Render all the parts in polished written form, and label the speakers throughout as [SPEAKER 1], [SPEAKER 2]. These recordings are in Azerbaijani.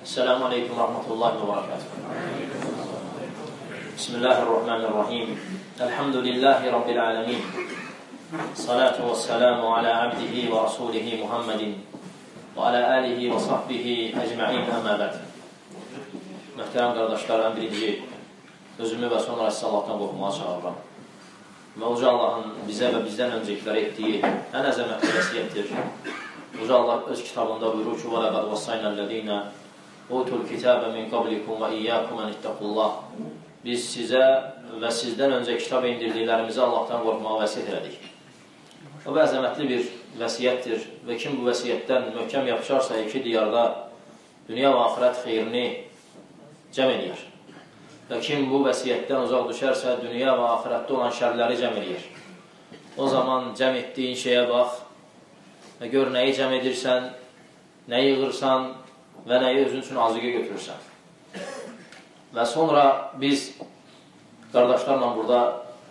[SPEAKER 1] Esselamu Aleyküm ve Rahmetullahi ve Berekatuhu. Bismillahirrahmanirrahim. Elhamdülillahi Rabbil alemin. Salatu ve selamu ala abdihi ve rasulihi Muhammedin ve ala alihi ve sahbihi ecma'in əmmə bəd. Möhtərəm qardaşlar, ən birinci özümü və sonra sizə Allahdan qorxmağa çağırıram. Və Uca Allahın bizə və bizdən öncəkilərə etdiyi ən əzəmətli vəsiyyətdir. Uca Allah öz kitabında buyurur ki, وَلَقَدْ وَصَّيْنَا الَّذ۪ينَ اُوتُوا الْكِتَابَ مِنْ قَبْلِكُمْ وَإِيَّاكُمْ أَنِ اتَّقُوا اللّٰهِ Biz sizə və sizdən öncə kitab indirdiklərimizi Allahdan qorxmağa vəsiyyət elədik. O və əzəmətli bir vəsiyyətdir və kim bu vəsiyyətdən möhkəm yapışarsa iki diyarda dünya və axirət xeyrini cəm eləyər. Və kim bu vəsiyyətdən uzaq düşərsə dünya və axirətdə olan şərləri cəm eləyər. O zaman cəm etdiyin şeyə bax və gör nəyi cəm edirsən, nəyi yığırsan və nəyi özün üçün azıqə götürürsən. Və sonra biz qardaşlarla burada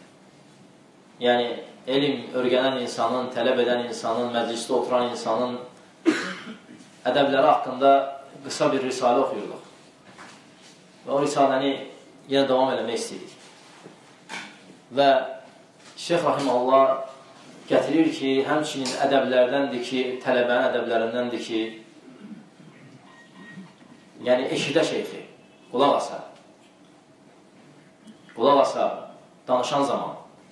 [SPEAKER 1] elm öyrənən insanın, tələb edən insanın, məclisdə oturan insanın ədəbləri haqqında qısa bir risalə oxuyurduq. Və o risaləni yenə davam eləmək istədik. Və Şeyx Rahiməllah gətirir ki, həmçinin ədəblərdəndir ki, tələbənin ədəblərindəndir ki, eşidə şeyxi, qulaq asa, danışan zaman,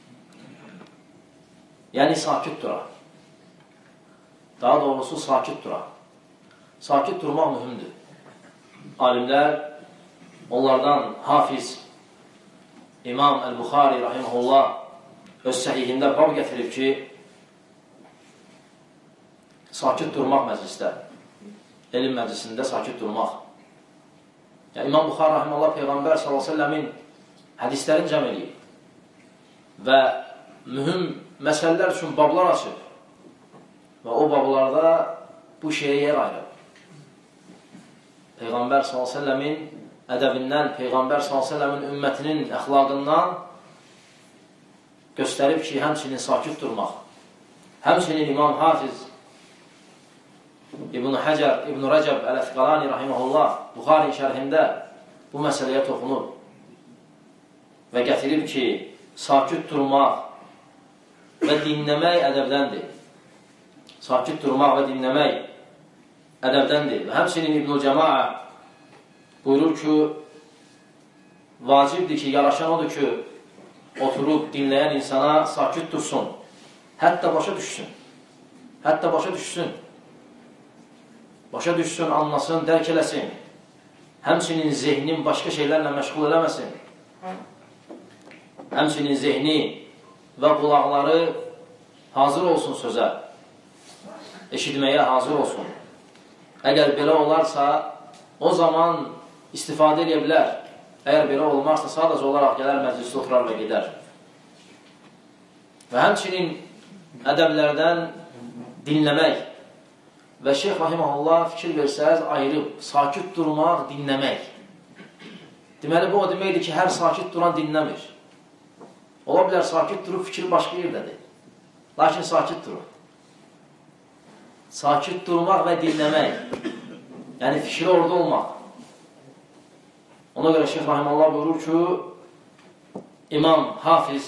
[SPEAKER 1] sakit dura. Daha doğrusu sakit dura. Sakit durmaq mühümdür. Alimlər, onlardan Hafiz İmam Əl-Buxari Rahiməhullah öz səhihində bab gətirib ki, sakit durmaq məclisdə, elm məclisində sakit durmaq. İmam Buxari Rahiməhullah Peyğəmbər s.ə.v-in hədislərini cəm eləyib və mühüm məsələlər üçün bablar açıb və o bablarda bu şeyə yer ayırıb. Peyğəmbər s.ə.v-in ədəbindən, Peyğəmbər s.ə.v-in ümmətinin əxlaqından göstərib ki, həmçinin sakit durmaq. Həmçinin İmam Hafiz İbn Rəcəb Əl-Əsqalani Rahiməhullah Buxari şərhində bu məsələyə toxunub və gətirib ki, sakit durmaq və dinləmək ədəbdəndir. Sakit durmaq və dinləmək ədəbdəndir. Və həmçinin İbn-i Cəmaə buyurur ki, vacibdir ki, yaraşan odur ki, oturub dinləyən insana sakit dursun. Hətta başa düşsün. Başa düşsün, anlasın, dərk eləsin. Həmçinin zehnin başqa şeylərlə məşğul eləməsin. Həmçinin zehni və qulaqları hazır olsun sözə. Eşitməyə hazır olsun. Əgər belə olarsa, o zaman istifadə edə bilər. Əgər belə olmazsa, sadəcə olaraq gələr məclisdə oturar və gedər. Və həmçinin ədəblərdən dinləmək. Və Şeyx Rahiməhullah fikir versəz, ayırıb, sakit durmaq, dinləmək. Deməli, bu o deməkdir ki, hər sakit duran dinləmir. Ola bilər, sakit durub, fikir başqa yerdədir. Lakin sakit durur. Sakit durmaq və dinləmək. Yəni, fikri orada olmaq. Ona görə Şeyx Rahiməllah buyurur ki, İmam Hafiz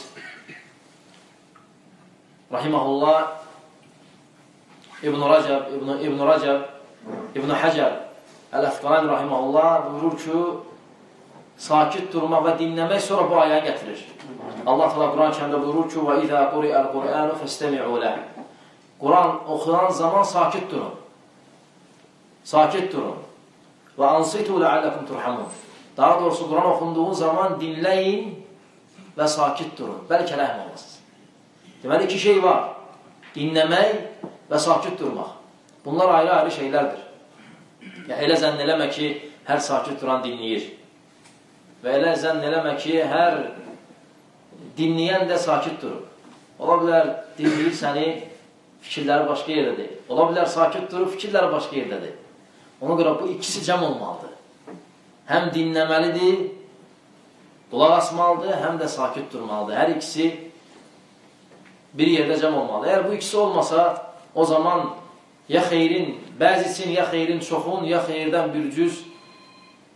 [SPEAKER 1] Rahiməhullah İbn Rəcəb, İbn Həcər Əl-Əsqalani Rahiməhullah buyurur ki, sakit durmaq və dinləmək sonra bu ayəni gətirir. Allah təala Quran-ı Kərimdə buyurur ki, وَإِذَا قُرِئَ الْقُرْآنُ فَاسْتَمِعُوا لَهُ Quran oxunan zaman sakit durun. Sakit durun. وَأَنْصِتُوا لَعَلَّكُمْ تُرْحَمُونَ Daha doğrusu Quran oxunduğun zaman dinləyin və sakit durun. Bəlkə rəhm olmasınız. Deməli, iki şey var. Dinləmək və sakit durmaq. Bunlar ayrı-ayrı şeylərdir. Elə zənn eləmə ki, hər sakit duran dinləyir. Və elə zənn eləmə ki, hər dinləyən də sakit durur. Ola bilər, dinləyir səni, fikirləri başqa yerdədir. Ola bilər, sakit durur, fikirləri başqa yerdədir. Ona görə bu ikisi cəm olmalıdır. Həm dinləməlidir, qulaq asmalıdır, həm də sakit durmalıdır. Hər ikisi bir yerdə cəm olmalıdır. Əgər bu ikisi olmasa, o zaman ya xeyrin, bəzisin, ya xeyrin çoxun, ya xeyirdən bir cüz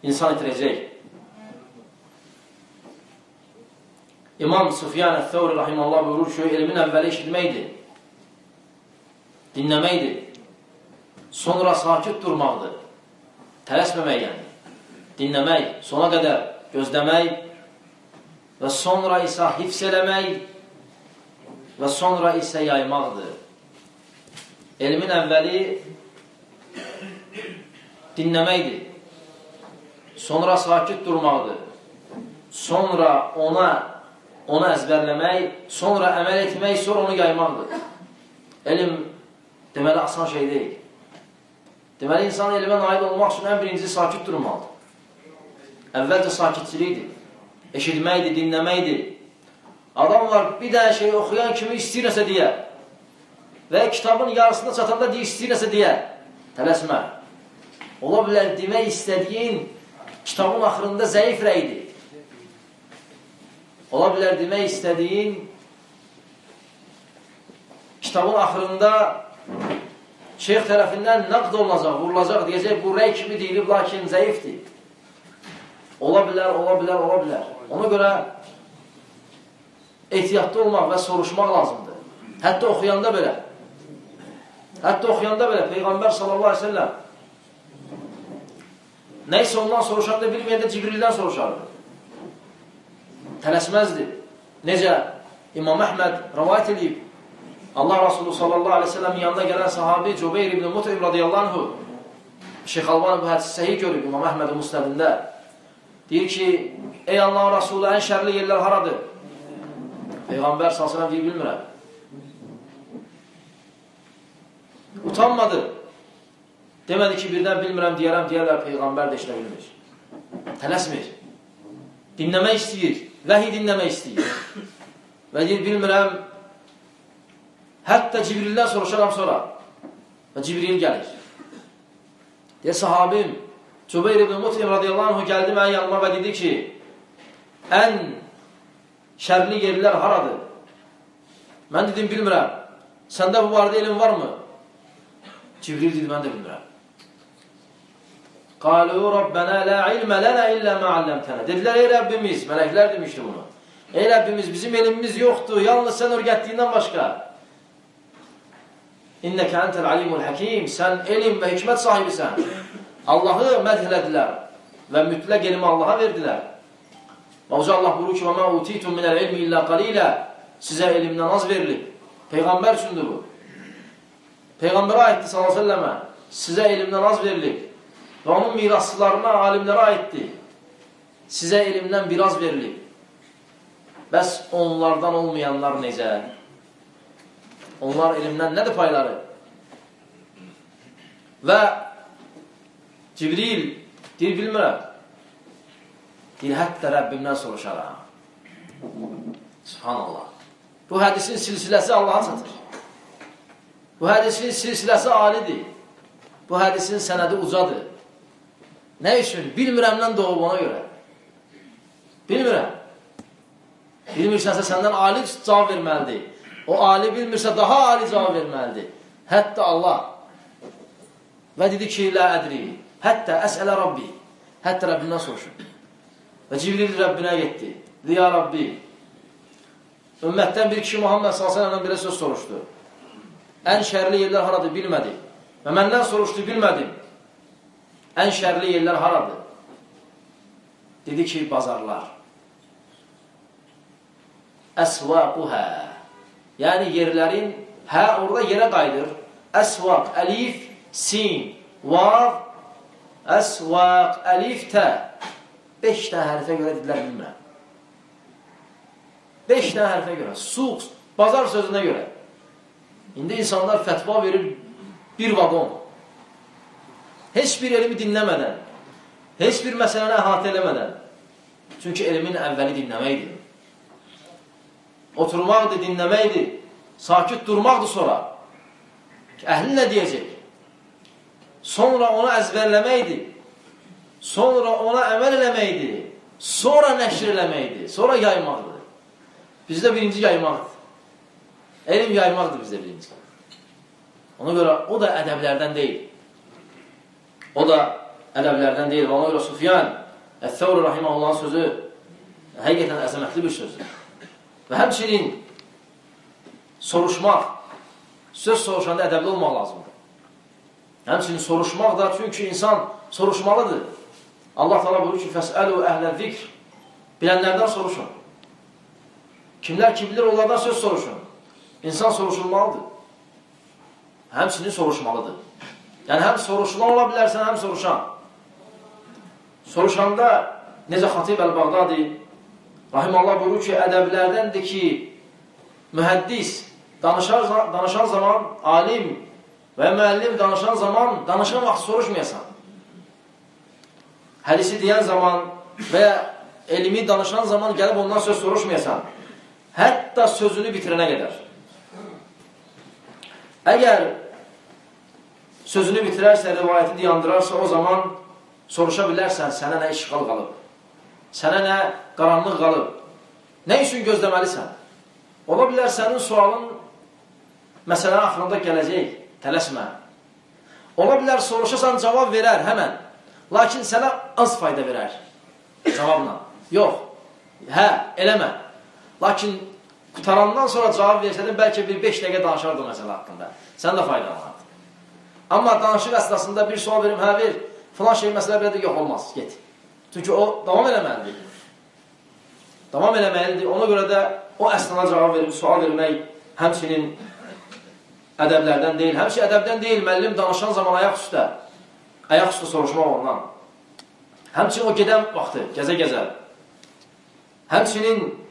[SPEAKER 1] insan itirəcək. İmam Süfyan Əth-Thawri rahimehullah buyurur ki, elmin əvvəli eşitməkdir, dinləməkdir, sonra sakit durmaqdır, tələsməmək yəni, dinləmək, sona qədər gözləmək və sonra isə hifz eləmək və sonra isə yaymaqdır. Elmin əvvəli dinləməkdir, sonra sakit durmaqdır, sonra onu əzbərləmək, sonra əməl etmək, sonra onu yaymaqdır. Elm deməli asan şey deyil. Deməli, insan elmə nail olmaq üçün ən birinci sakit durmalıdır. Əvvəlcə sakitçilikdir, eşitməkdir, dinləməkdir. Adam var, bir dənə şey oxuyan kimi istəyirəsə deyə və kitabın yarısına çatanda istəyirəsə deyə tələsmə. Ola bilər, demək istədiyin kitabın axırında zəif rəydir. Ola bilər, demək istədiyin kitabın axırında şeyx tərəfindən nəqd olunacaq, vurulacaq, deyəcək, bu rəy kimi deyilib, lakin zəifdir. Ola bilər, ola bilər, ola bilər. Ona görə ehtiyatlı olmaq və soruşmaq lazımdır. Hətta oxuyanda belə. Hətta oxuyanda belə Peyğəmbər sallallahu aleyhi ve selləm nəysə ondan soruşanda bilməyəndə Cibrildən soruşardı. Tələsməzdi. Necə İmam Əhməd rəvayət edib, Allah Rasulü sallallahu aleyhi ve sellem yanında gələn sahabi Cübeyr ibn Mut'im radiyallahu anhu, Şeyx Albani bu hədisi səhih görüb İmam Əhmədin Musnədində. Deyir ki, ey Allah Rasulü, ən şərli yerlər haradır? Peyğəmbər sallallahu aleyhi ve sellem deyir, bilmirəm. Utanmadı. Demədi ki, birdən bilmirəm, deyərlər, Peyğəmbər də işlə bilmir. Tələsmir. Dinləmək istəyir. Vəhiy dinləmək istəyir. Və deyir, bilmirəm, hətta Cibrildən soruşaram sonra. Və Cibril gəlir. Deyir, sahabim, Cübeyr ibn Mut'im radiyallahu anh gəldi mənə yanıma və dedi ki, ən şərli yerlər haradır? Mən dedim, bilmirəm. Səndə bu barədə elm varmı? Cibril dedi, mən də bilmirəm. Qalu Rabbənə la ilmə lənə illə mə alləmtənə. Dedilər, ey Rəbbimiz, mələklər demişdi bunu. Ey Rəbbimiz, bizim elmimiz yoxdur, yalnız sən öyrətdiyindən başqa. İnnəkə əntəl alimul həkim, sən elm və hikmət sahibisən. Allahı mədhlədilər və mütləq elmi Allaha verdilər. Və uca Allah buyurur ki, və mə utitum minəl ilmi illə qalilə, sizə elmdən az verilib. Peyğəmbər üçündür bu. Peyğəmbərə aiddir sallallahu aleyhi ve sellemə, sizə elmdən az verilib və onun mirasçılarına, alimlərə aiddir. Sizə elmdən biraz verilib. Bəs onlardan olmayanlar necə? Onlar elmdən nədir payları? Və Cibril deyir, bilmirəm. Deyir, hətta Rəbbimdən soruşaram. Subhanallah. Bu hədisin silsiləsi Allaha çatır. Bu hədisin silsiləsi alidir. Bu hədisin sənədi ucadır. Nə üçün? Bilmirəmdən doğub ona görə. Bilmirəm. Bilmirsənsə səndən ali cavab verməlidir. O ali bilmirsə daha ali cavab verməlidir. Hətta Allah. Və dedi ki, la ədri. Hətta əsələ Rabbi. Hətta Rəbbindən soruşur. Və Cibril Rəbbinə getdi. Ya Rabbi. Ümmətdən bir kişi Muhammed s.ə.v belə söz soruşdu. Ən şərli yerlər haradır? Bilmədi. Və məndən soruşdu, bilmədim. Ən şərli yerlər haradır? Dedi ki, bazarlar. Əsvaquhə. Yəni yerlərin, hə orada yerə qaydır. Əsvaq, əlif, sin, vav, əsvaq, əlif, tə. 5 dənə hərfə görə dedilər, bilmirəm. 5 dənə hərfə görə. Suq, bazar sözünə görə. İndi insanlar fətva verir bir vaqon. Heç bir elmi dinləmədən, heç bir məsələni əhatə eləmədən. Çünki elmin əvvəli dinləməkdir. Oturmaqdır, dinləməkdir. Sakit durmaqdır sonra. Əhlin nə deyəcək? Sonra onu əzbərləməkdir. Sonra ona əməl eləməkdir. Sonra nəşr eləməkdir. Sonra yaymaqdır. Bizdə birinci yaymaqdır. Elm yaymaqdır bizdə birinci. Ona görə o da ədəblərdən deyil. O da ədəblərdən deyil. Və ona görə Sufyan Əth-Thawri rahiməhullahın sözü həqiqətən əzəmətli bir sözdür. Və həmçinin soruşmaq, söz soruşanda ədəbli olmaq lazımdır. Həmçinin soruşmaq da, çünki insan soruşmalıdır. Allah Teala buyurur ki, fəsəlu əhlə-zikr, bilənlərdən soruşun. Kimlər ki bilir, onlardan söz soruşun. İnsan soruşulmalıdır. Həmçinin soruşmalıdır. Yəni, həm soruşulan ola bilərsən, həm soruşan. Soruşanda, necə Xatib Əl-Bağdadi rahimallah buyurur ki, ədəblərdəndir ki, mühəddis danışan zaman, alim və müəllim danışan zaman, danışan vaxt soruşmayasan. Hədisi deyən zaman və elmi danışan zaman gəlib ondan söz soruşmayasan. Hətta sözünü bitirənə qədər. Əgər sözünü bitirərsə, rivayəti dayandırarsa, o zaman soruşa bilərsən, sənə nə işğal qalıb, sənə nə qaranlıq qalıb, nə üçün gözləməlisən? Ola bilər sənin sualın məsələnin axırında gələcək, tələsmə. Ola bilər soruşasan, cavab verər həmən, lakin sənə az fayda verər cavabla. Yox, hə, eləmə. Lakin qutarandan sonra cavab versədin, bəlkə bir 5 dəqiqə danışardı o məsələ haqqında. Sən də faydalanardın. Amma danışıq əsnasında bir sual verim, hə ver, filan şey məsələ belədir, yox olmaz, get. Çünki o davam eləməlidir. Davam eləməlidir. Ona görə də o əsnana cavab verib, sual vermək həmçinin ədəblərdən deyil. Həmçinin ədəbdən deyil, müəllim danışan zaman ayaq üstə soruşmaq ondan. Həmçinin o gedən vaxtı, gəzə-gəzə. Həmçinin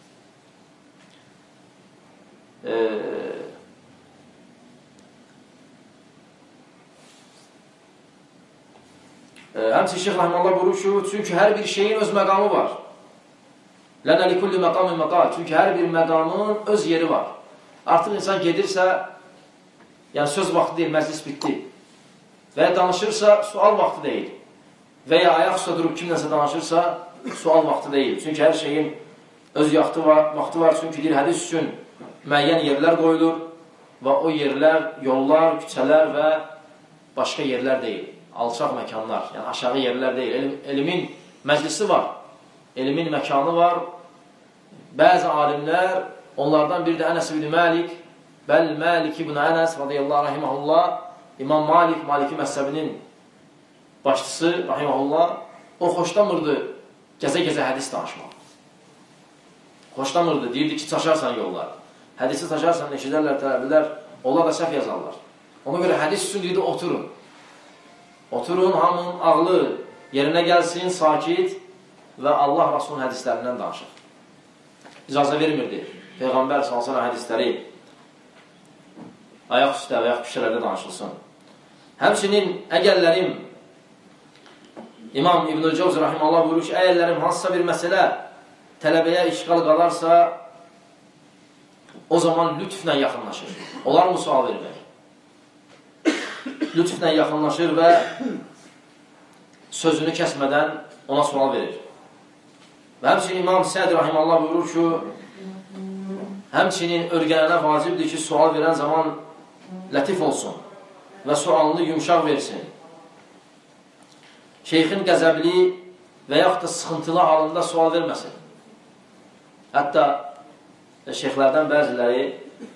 [SPEAKER 1] həmçinin Şeyx Rəhməllah buyurur ki, çünki hər bir şeyin öz məqamı var. Lənə likulli məqamın məqal. Çünki hər bir məqamın öz yeri var. Artıq insan gedirsə, yəni söz vaxtı deyil, məclis bitdi. Və ya danışırsa, sual vaxtı deyil. Və ya ayaq üstə durub kimləsə danışırsa, sual vaxtı deyil. Çünki hər şeyin öz vaxtı var. Çünki deyir, hədis üçün müəyyən yerlər qoyulur və o yerlər, yollar, küçələr və başqa yerlər deyil. Alçaq məkanlar, yəni aşağı yerlər deyil. Elmin məclisi var, elmin məkanı var. Bəzi alimlər, onlardan biri də Ənəs ibn Məlik, bəl Məlik ibn Ənəs radiyallahu rahiməhullah, İmam Malik, Maliki məzhəbinin başçısı rahiməhullah, o xoşlamırdı gəzə-gəzə hədis danışmaq. Xoşlamırdı, deyirdi ki, çaşarsan yollar. Hədisi çaşarsan, eşidərlər, tələblər, onlar da səhv yazarlar. Ona görə hədis üçün deyirdi, oturun. Oturun, hamının ağlı yerinə gəlsin, sakit və Allah Rasulun hədislərindən danışır. İcazə vermirdi. Peyğəmbər salsana hədisləri ayaq üstə və yaxud küçələrdə danışılsın. Həmçinin əgərlərim İmam İbn-i Cəvzi rahimallah buyurur ki, əgərlərim hansısa bir məsələ tələbəyə işğal qalarsa, o zaman lütflə yaxınlaşır. Olar mı sual vermək? Lütflə yaxınlaşır və sözünü kəsmədən ona sual verir. Və həmçinin İmam Səd rahimallah buyurur ki, həmçinin örgənənə vacibdir ki, sual verən zaman lətif olsun və sualını yumşaq versin. Şeyxin qəzəbli və yaxud da sıxıntılı halında sual verməsin. Hətta şeyxlərdən bəziləri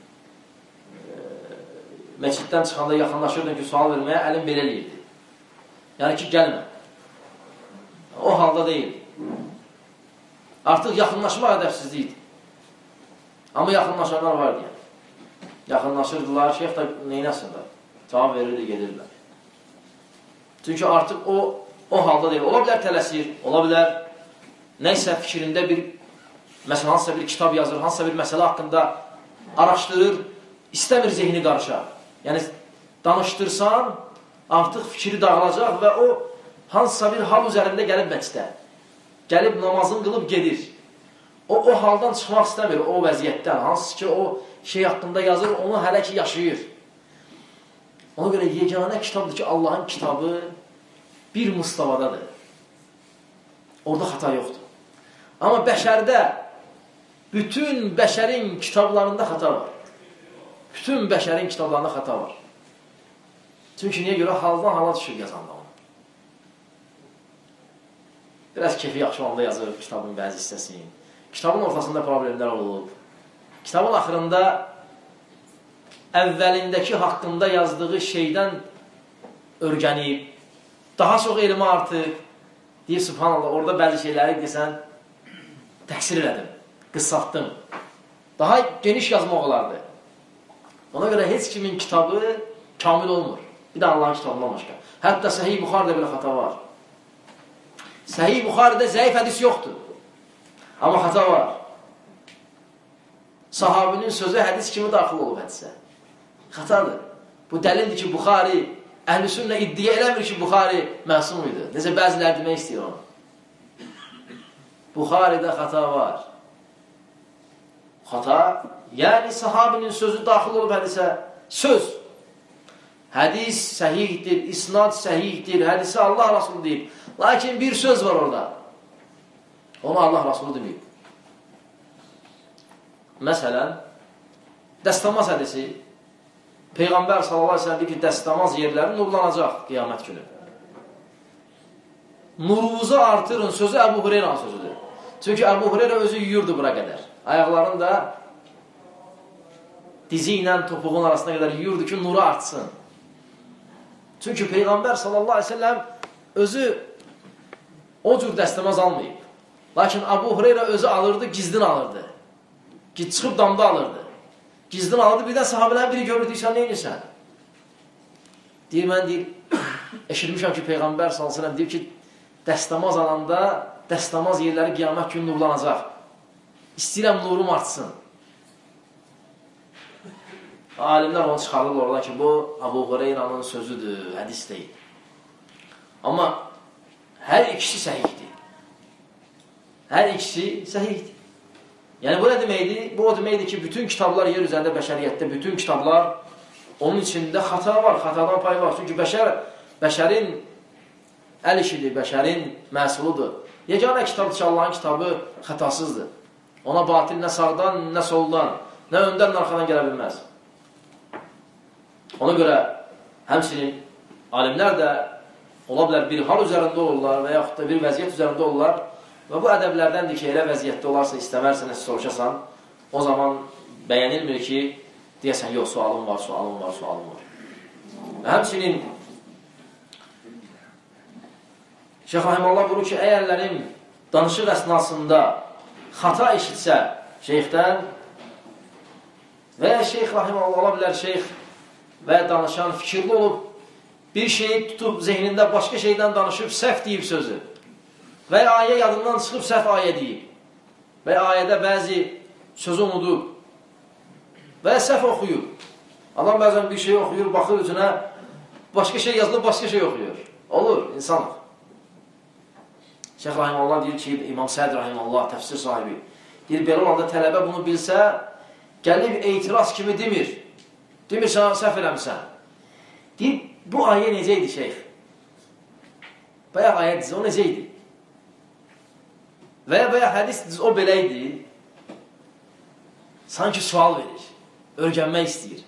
[SPEAKER 1] məsciddən çıxanda yaxınlaşırdın ki, sual verməyə əlim belə eləyirdi. Yəni ki, gəlmə. O halda deyil. Artıq yaxınlaşmaq ədəbsizlikdir. Amma yaxınlaşanlar var deyən. Yaxınlaşırdılar, şeyx da neynəsin da? Cavab verirdi, gedirlər. Çünki artıq o halda deyil. Ola bilər tələsir, ola bilər nəysə fikrində bir, məsələn, hansısa bir kitab yazır, hansısa bir məsələ haqqında araşdırır, istəmir zehni qarışa. Yəni, danışdırsan, artıq fikri dağılacaq və o, hansısa bir hal üzərində gəlib məscidə. Gəlib namazını qılıb gedir. O haldan çıxmaq istəmir, o vəziyyətdən. Hansı ki, o şey haqqında yazır, onu hələ ki yaşayır. Ona görə yeganə kitabdır ki, Allahın kitabı bir Mustafadadır. Orada xata yoxdur. Amma bəşərdə, bütün bəşərin kitablarında xata var. Bütün bəşərin kitablarında xata var. Çünki niyə görə? Haldan hala düşür yazanda onu. biraz kefi yaxşı olanda yazır kitabın bəzi hissəsini. Kitabın ortasında problemlər olub. Kitabın axırında əvvəlindəki haqqında yazdığı şeydən örgənib, daha çox elmi artıq, deyir, subhanallah, orada bəzi şeyləri desən, təksir elədim, qısaltdım. Daha geniş yazmaq olardı. Ona görə heç kimin kitabı kamil olmur. Bir də Allahın kitabından başqa. Hətta Səhih Buxarıda belə xata var. Səhih Buxarıda zəif hədis yoxdur. Amma xata var. Sahabinin sözü hədis kimi daxil olub hədisə. Xatadır. Bu dəlildir ki, Buxari, əhl-i sünnə iddia eləmir ki, Buxari məsum idi. Necə bəzilər demək istəyir onu. Buxaridə xata var. Xata, yəni sahabinin sözü daxil olub hədisə. Söz. Hədis səhihdir, isnad səhihdir, hədisi Allah Rasulü deyib. Lakin bir söz var orada. Onu Allah Rasulü deməyib. Məsələn, dəstəmaz hədisi. Peyğəmbər sallallahu aleyhi ve sellem deyir ki, dəstəmaz yerləri nurlanacaq qiyamət günü. Nurunuzu artırın sözü Əbu Hüreyrənin sözüdür. Çünki Əbu Hüreyrə özü yuyurdu bura qədər. Ayaqlarını da dizi ilə topuğun arasına qədər yuyurdu ki, nuru artsın. Çünki Peyğəmbər sallallahu aleyhi ve sellem özü o cür dəstəmaz almayıb. Lakin Əbu Hüreyrə özü alırdı, gizdin alırdı. Çıxıb damda alırdı. Gizdin alırdı, birdən sahabələrin biri görür, deyirsən, neyinirsən? Deyir, mən deyir, eşitmişəm ki, Peyğəmbər sallallahu aleyhi ve sellem deyir ki, dəstəmaz alanda, dəstəmaz yerləri qiyamət günü nurlanacaq. İstəyirəm nurum artsın. Alimlər onu çıxarırlar oradan ki, bu Əbu Hüreyrənin sözüdür, hədis deyil. Amma hər ikisi səhihdir. Hər ikisi səhihdir. Yəni, bu nə deməkdir? Bu o deməkdir ki, bütün kitablar yer üzərində bəşəriyyətdə, bütün kitablar, onun içində xata var, xatadan pay var. Çünki bəşərin əl işidir, bəşərin məhsuludur. Yeganə kitabdır ki, Allahın kitabı xətasızdır. Ona batil nə sağdan, nə soldan, nə öndən, nə arxadan gələ bilməz. Ona görə həmçinin alimlər də ola bilər bir hal üzərində olurlar və yaxud da bir vəziyyət üzərində olurlar və bu ədəblərdəndir ki, elə vəziyyətdə olarsa, istəmərsən, soruşasan, o zaman bəyənilmir ki, deyəsən, yox, sualım var, sualım var, sualım var. Və həmçinin Şeyx Rahiməllah buyurur ki, əgərlərim danışıq əsnasında xata eşitsə şeyxdən və ya Şeyx Rahiməllah ola bilər, şeyx və danışan fikirli olub, bir şeyi tutub zehnində başqa şeydən danışıb, səhv deyib sözü və ya ayə yadından çıxıb səhv ayə deyib və ya ayədə bəzi sözü unudub və ya səhv oxuyub. Adam bəzən bir şey oxuyur, baxır üzünə, başqa şey yazılıb, başqa şey oxuyur. Olur, insanlar. Şeyx Rahiməllah deyir ki, İmam Səd Rahiməllah, təfsir sahibi, deyir, belə olanda tələbə bunu bilsə, gəlib etiraz kimi demir. Demir, sən səhv eləmişsən. Deyir, bu ayə necə idi, şeyx? Bayaq ayə dizi, o necə idi? Və ya hədis dizi, o belə idi. Sanki sual verir. Örgənmək istəyir.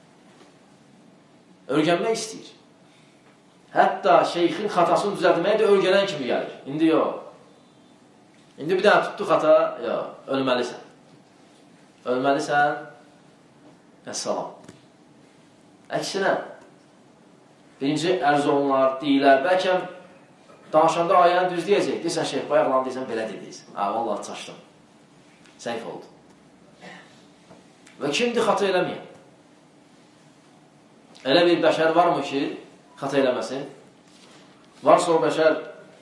[SPEAKER 1] Örgənmək istəyir. Hətta şeyxin xatasını düzəltməyə də örgənən kimi gəlir. İndi yox. İndi bir dənə tutdu xata, yox, ölməlisən. Ölməlisən, əssalam. Əksinə, birinci ərz olunlar, deyilər, bəlkə danışanda ayəni düz deyəcək. Deyirsən, şeyh, bayaqlan deyirsən, belə deyirsən. Vallahi çaşdım. Səhif oldu. Və kimdir xata eləməyən? Elə bir bəşər varmı ki, xata eləməsin? Varsa o bəşər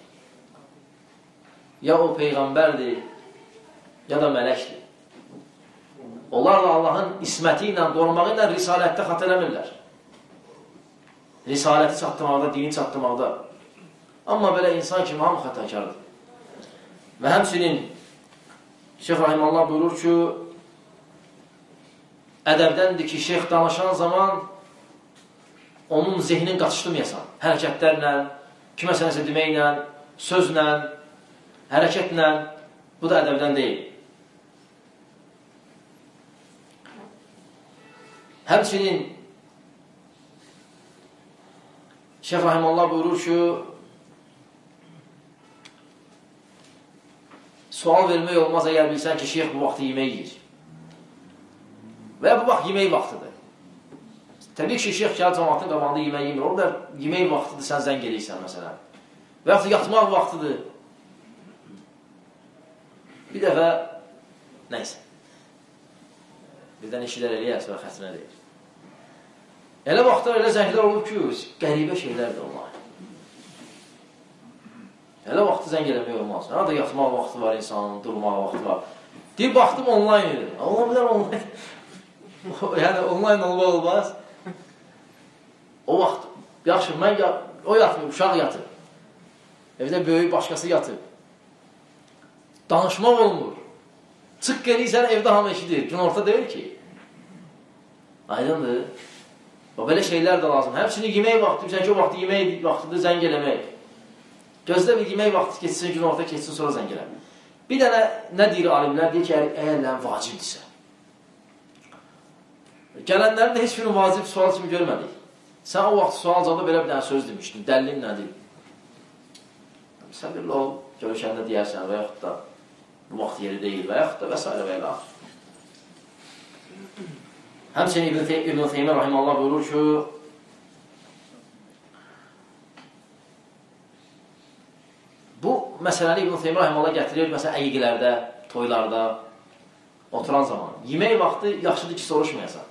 [SPEAKER 1] ya o Peyğəmbərdir, ya da mələkdir. Onlar da Allahın isməti ilə, qorumağı ilə risalətdə xata eləmirlər. Risaləti çatdırmaqda, dini çatdırmaqda. Amma belə insan kimi hamı xətakardır. Və həmçinin Şeyx Rahiməllah buyurur ki, ədəbdəndir ki, şeyx danışan zaman onun zehnin qaçışdırmayasan. Hərəkətlərlə, kiməsə nəsə deməklə, sözlə, hərəkətlə, bu da ədəbdən deyil. Həmçinin Şeyx Rahiməllah buyurur ki, sual vermək olmaz əgər bilsən ki, şeyx bu vaxtı yemək yiyir. Və ya bu vaxt yemək vaxtıdır. Təbii ki, şeyx ki, cəmatın qabağında yemək yemir. Orada yemək vaxtıdır, sən zəng eləyirsən məsələn. Və yaxud yatmaq vaxtıdır. Bir dəfə, nəysə, birdən işlər eləyər, sonra xətrinə deyir. Elə vaxtlar, elə zənglər olub ki, qəribə şeylərdir onlar. Elə vaxtı zəng eləmək olmaz. Hətta yatmaq vaxtı var insanın, durmaq vaxtı var. Deyir, baxdım online edir. Ola bilər online. Yəni, online olmaz. O vaxt, yaxşı, o yatmıyor, uşaq yatır. Evdə böyük başqası yatır. Danışmaq olmur. Çıx gəliysən, evdə hamı eşidir. Gün orta deyil ki. Aydındır. Belə şeylər də lazım. Həmçinin yemək vaxtı, bilsən ki, o vaxtı yemək vaxtıdır, zəng eləmək. Gözlə bir yemək vaxtı keçsin, gün orta keçsin, sonra zəng eləmək. Bir dənə, nə deyir alimlər? Deyir ki, əgərlərin vacibdirsə. Gələnlərin də heç birini vacib sual kimi görmədik. Sən o vaxt sualcada belə bir dənə söz demişdin. Dəlilin nədir? Səbirli ol, görüşəndə deyərsən və yaxud da bu vaxt yeri deyil və yaxud da və s. və ilə. Həmçinin İbn-i Teymiyyə Rahimallah buyurur ki, bu məsələni İbn-i Teymiyyə Rahimallah gətirir, məsələn, əqiqlərdə, toylarda oturan zaman. Yemək vaxtı yaxşıdır ki, soruşmayasan.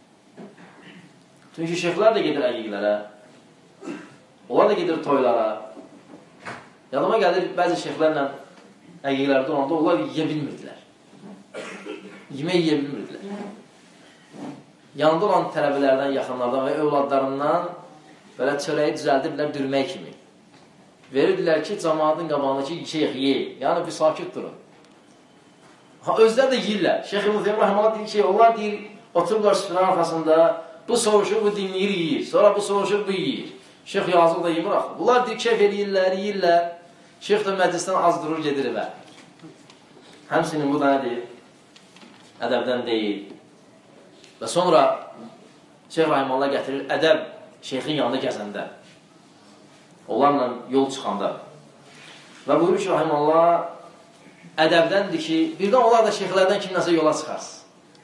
[SPEAKER 1] Çünki şeyxlər də gedir əqiqlərə, onlar da gedir toylara. Yadıma gəlir, bəzi şeyxlərlə əqiqlərdə olanda onlar yiyə bilmirdilər. Yemək yiyə bilmirdilər. Yanında olan tələbələrdən, yaxınlardan və övladlarından belə çörəyi düzəldiblər dürmək kimi. Verirdilər ki, cəmaatın qabağındakı şeyx yeyir. Yəni, bir sakit durun. Özlər də yiyirlər. Şeyx İbn Teymiyyə Rahiməhullah deyir ki, onlar deyir, otururlar süfrənin arxasında, bu soruşur, bu dinləyir, yiyir. Sonra bu soruşur, bu yiyir. Şeyx yazıq da yemir axı. Bunlar deyir, keyf eləyirlər, yiyirlər. Şeyx də məclisdən az durur, gedir evə. Həmsinin bu da nədir? Ədəbdən deyil. Və sonra Şeyx Rahiməhullah gətirir, ədəb şeyxin yanında gəzəndə. Onlarla yol çıxanda. Və buyurur ki, Rahiməhullah, ədəbdəndir ki, birdən onlar da şeyxlərdən kimləsə yola çıxarsın.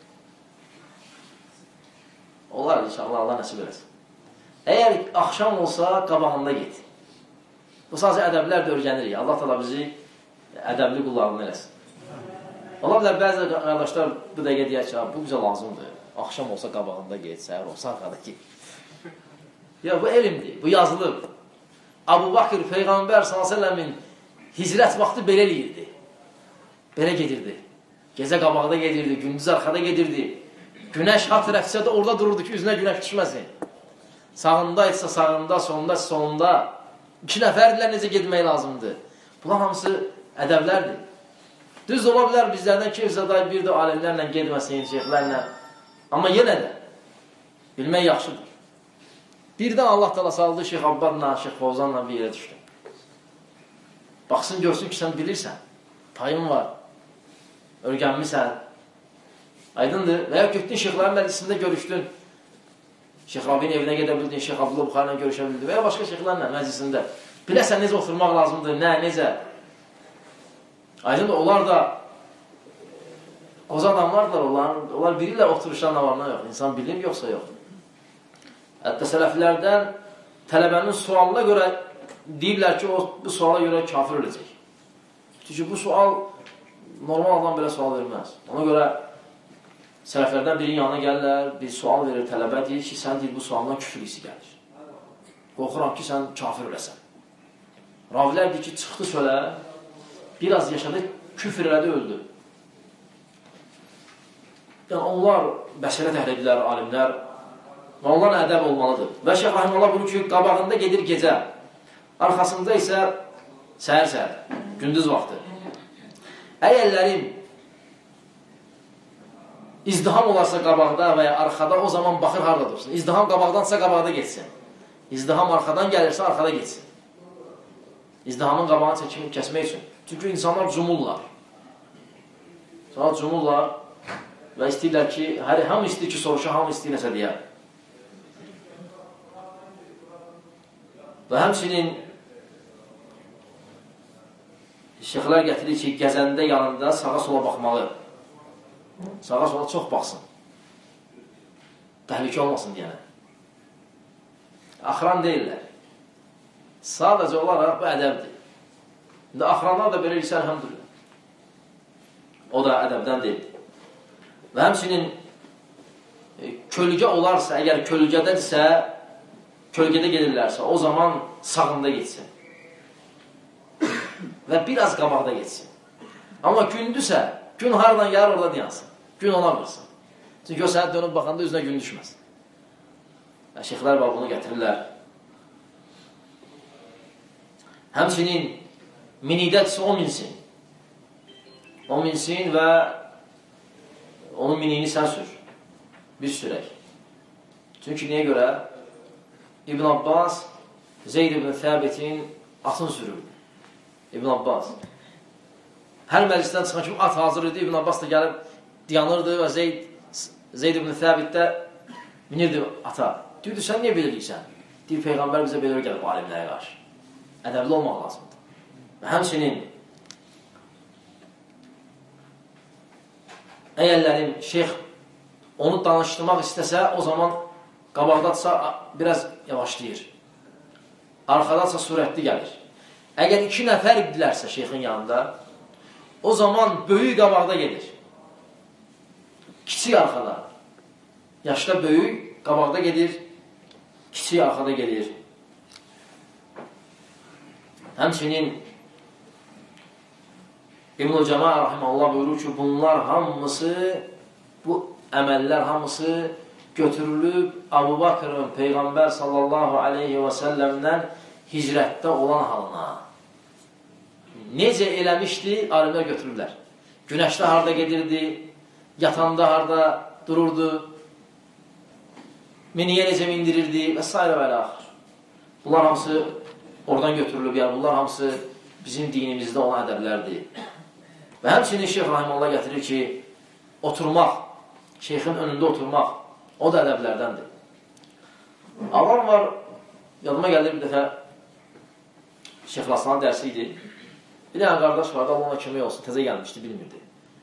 [SPEAKER 1] Onlar inşallah Allah nəsib eləsin. Əgər axşam olsa, qabağında get. Bu sadəcə ədəblər də öyrənirik. Allah təala bizi ədəbli qullarını eləsin. Ola bilər, bəzi qardaşlar bu dəqiqə deyər ki, bu bizə lazımdır. Axşam olsa qabağında get, səhər olsa arxada get. Ya, bu elmdir, bu yazılıb. Abu Bakır, Peyğəmbər s.ə.v-in hicrət vaxtı belə eləyirdi. Belə gedirdi. Gecə qabaqda gedirdi, gündüz arxada gedirdi. Günəş hat rəfsə də orada dururdu ki, üzünə günəş düşməsin. Sağında etsə sağında, sonunda sonunda. 2 nəfərdirlər necə getmək lazımdır. Bunlar hamısı ədəblərdir. Düz ola bilər bizlərdən kimsə dair bir də alimlərlə gedməsin, şeyxlərlə. Amma yenə də bilmək yaxşıdır. Birdən Allah təala saldı Şeyx Abbadla, Şeyx Fovzanla bir yerə düşdü. Baxsın, görsün ki, sən bilirsən. Payın var. Örgənmisən. Aydındır. Və ya getdin şeyxlərin məclisində görüşdün. Şeyx Rabinin evinə gedə bildin, Şeyx Abdullah Buxarı ilə görüşə bildin və ya başqa şeyxlərlə məclisində. Biləsən necə oturmaq lazımdır, nə, necə. Aydındır, onlar da qoza adamlardır, onlar bilirlər oturuşlar nə var, nə yox. İnsan bilir, yoxsa yox. Hətta sələflərdən tələbənin sualına görə deyirlər ki, bu suala görə kafir öləcək. Çünki bu sual normal adam belə sual verməz. Ona görə sələflərdən birinin yanına gəlirlər, bir sual verir tələbə, deyir ki, sən deyir, bu sualdan küfür hissi gəlir. Qorxuram ki, sən kafir öləsən. Ravilər deyir ki, çıxdı sölə, biraz yaşadı, küfür elədi, öldü. Yəni, onlar bəşərət əhlidirlər, alimlər, və onların ədəb olmalıdır. Və Şeyx Rahiməhullah bunu ki, qabağında gedir gecə, arxasında isə səhər-səhər, gündüz vaxtı. Əgərlərin izdiham olarsa qabaqda və ya arxada, o zaman baxır harada dursun. İzdiham qabaqdansa qabaqda geçsin. İzdiham arxadan gəlirsə arxada geçsin. İzdihamın qabağını çəkimi kəsmək üçün. Çünki insanlar cumurlar. İnsanlar cumurlar və istəyirlər ki, hamı istəyir ki, soruşa, hamı istəyir nəsə deyər. Və həmçinin şeyxlər gətirir ki, gəzəndə yanında sağa sola baxmalı. Sağa sola çox baxsın. Təhlükə olmasın deyənə. Axıran deyirlər. Sadəcə olaraq bu ədəbdir. İndi axıranlar da belə isə əlhəmdülillah. O da ədəbdən deyildir. Və həmçinin kölgə olarsa, əgər kölgədədirsə, kölgədə gedirlərsə, o zaman sağında geçsin. Və biraz qabaqda geçsin. Amma gündüsə, gün haradan gəlir orada dayansın. Gün ona vursun. Çünki o sənət dönüb baxanda üzünə gün düşməz. Şeyxlər var, bunu gətirirlər. Həmçinin minidətsə o minsin. O minsin və onun minini sən sür. Biz sürək. Çünki niyə görə? İbn Abbas Zeyd ibn Səbitin atını sürür. İbn Abbas. Hər məclisdən çıxan kimi at hazır idi. İbn Abbas da gəlib dayanırdı və Zeyd ibn Səbit də minirdi ata. Deyirdi, sən niyə belə deyirsən? Deyir, Peyğəmbər bizə belə gəlib alimlərə qarşı. Ədəbli olmaq lazımdır. Və həmçinin əgərlərim şeyx onu danışdırmaq istəsə, o zaman qabaqdadsa biraz yavaşlayır. Arxadadsa sürətli gəlir. Əgər 2 nəfər idilərsə şeyxin yanında, o zaman böyük qabaqda gedir. Kiçik arxada. Yaşda böyük qabaqda gedir, kiçik arxada gedir. Həmçinin İbn-i Cəma rahimehullah buyurur ki, bunlar hamısı, bu əməllər hamısı götürülüb Əbu Bakrın Peyğəmbər sallallahu aleyhi və səlləmdən hicrətdə olan halına. Necə eləmişdi, alimlər götürürlər. Günəşdə harada gedirdi, yatanda harada dururdu, miniyə necə mindirirdi və s. və axır. Bunlar hamısı oradan götürülüb, yəni bunlar hamısı bizim dinimizdə olan ədəblərdir. Və həmçinin Şeyx Rahimullah gətirir ki, oturmaq, şeyxin önündə oturmaq, o da ədəblərdəndir. Avam var, yadıma gəlir bir dəfə Şeyx Raslanın dərsi idi. Bir dənə qardaş vardı, Allah ona kömək olsun, təzə gəlmişdi, bilmirdi.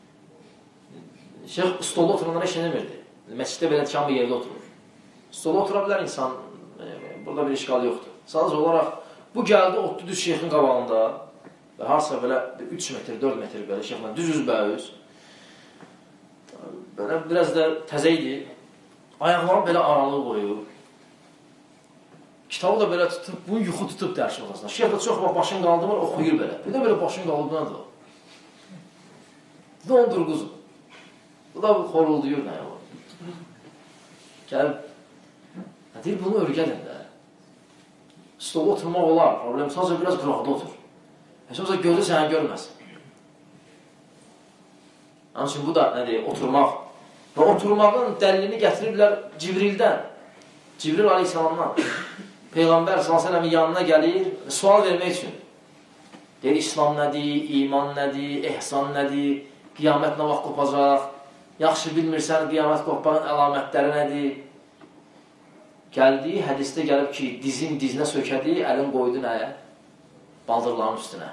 [SPEAKER 1] Şeyx stolda oturanda heç eləmirdi. Məsciddə belə tikan bir yerdə oturur. Stolda otura bilər insan, burada bir işgal yoxdur. Sadəcə olaraq, bu gəldi, otdu düz şeyxin qabağında və harsa belə 3 metr, 4 metr belə şeyxlə düz üzbəüz. Belə biraz da təzə idi. Ayaqlarını belə aralığı qoyub. Kitabı da belə tutub, bunu yuxu tutub dərsi orasında. Şeyx da çox başını qaldırmır, oxuyur belə. Bir də belə başını qaldırmadır o. Bir də onu durquzur. Bu da xorulduyur nə yox. Gəlib, deyir, bunu örgədin də. Stolda oturmaq olar, problem sadəcə biraz qıraqda otur. Heç olsa gözü səni görməsin. Onun üçün bu da nədir, oturmaq. Və oturmağın dəlilini gətiriblər Cibrildən. Cibril aleyhissalamdan. Peyğəmbər s.ə.v-in yanına gəlir, sual vermək üçün. Deyir, İslam nədir, iman nədir, ehsan nədir, qiyamət nə vaxt qopacaq, yaxşı bilmirsən, qiyamət qopmağın əlamətləri nədir? Gəldi, hədisdə gəlib ki, dizin dizinə sökədi, əlin qoydu nəyə? Baldırların üstünə.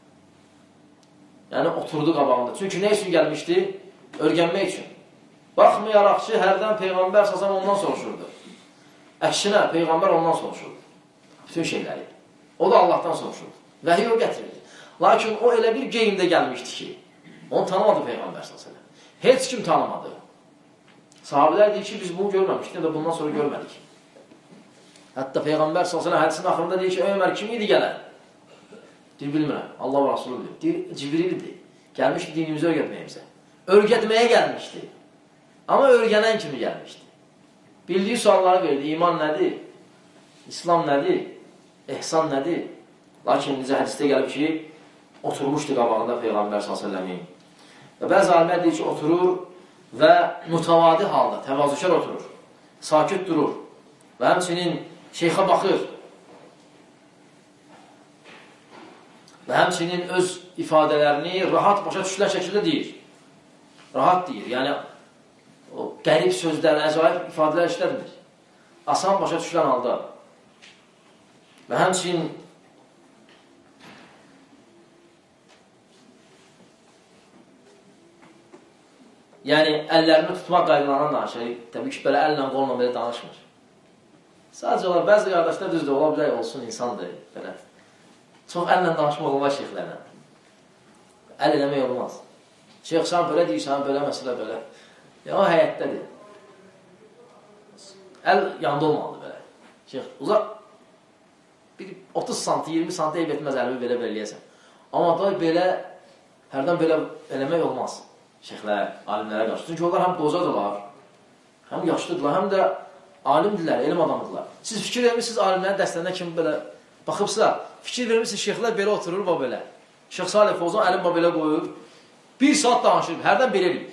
[SPEAKER 1] Yəni, oturdu qabağında. Çünki nə üçün gəlmişdi? Örgənmək üçün. Baxmayaraq ki, hərdən Peyğəmbər s.ə.v ondan soruşurdu. Əksinə, Peyğəmbər ondan soruşurdu. Bütün şeyləri. O da Allahdan soruşurdu. Vəhiy o gətirirdi. Lakin o elə bir geyimdə gəlmişdi ki, onu tanımadı Peyğəmbər s.ə.v. Heç kim tanımadı. Sahabilər deyir ki, biz bunu görməmişdik, də bundan sonra görmədik. Hətta Peyğəmbər s.ə.v hədisin axırında deyir ki, Ömər kim idi gələn? Deyir, bilmirəm. Allah və Rasulü bilir. Deyir, Cibrildir. Gəlmişdi dinimizi öyrətməyimizə. Öyrətməyə gəlmişdi. Amma öyrənən kimi gəlmişdi. Bildiyi sualları verdi. İman nədir? İslam nədir? Ehsan nədir? Lakin necə hədisdə gəlib ki, oturmuşdu qabağında Peyğəmbər s.ə.v-in. Və bəzi alimlər deyir ki, oturur və mütəvadi halda, təvazükar oturur. Sakit durur. Və həmçinin şeyxə baxır. Və həmçinin öz ifadələrini rahat başa düşülən şəkildə deyir. Rahat deyir. Yəni, o qərib sözlər, əcaib ifadələr işlətmir. Asan başa düşülən halda. Və həmçinin yəni əllərini tutmaq qaydalarından danışır. Təbii ki, belə əllə, qolla belə danışmır. Sadəcə olar, bəzi qardaşlar düzdür, ola bilər, olsun insandır, belə. Çox əllə danışmaq olmaz şeyxlərlə. Əl eləmək olmaz. Şeyx, sən belə deyirsən, belə məsələ belə. Ya, o həyətdədir. Əl yanda olmalıdır belə. Şeyx, uzaq, 30 santi, 20 santi eyb etməz əlimi belə eləyəsən. Amma da belə, hərdən belə eləmək olmaz. Şeyxlər, alimlərə qarşı. Çünki onlar həm qozadırlar, həm yaşlıdırlar, həm də alimdirlər, elm adamıdırlar. Siz fikir vermişsiniz alimlərin dərslərinə kimi belə baxıbsa, fikir vermişsiniz şeyxlər belə oturur, və belə. Şeyx Salih Fozan əlim belə qoyur, 1 saat danışır, hərdən belə eləyir.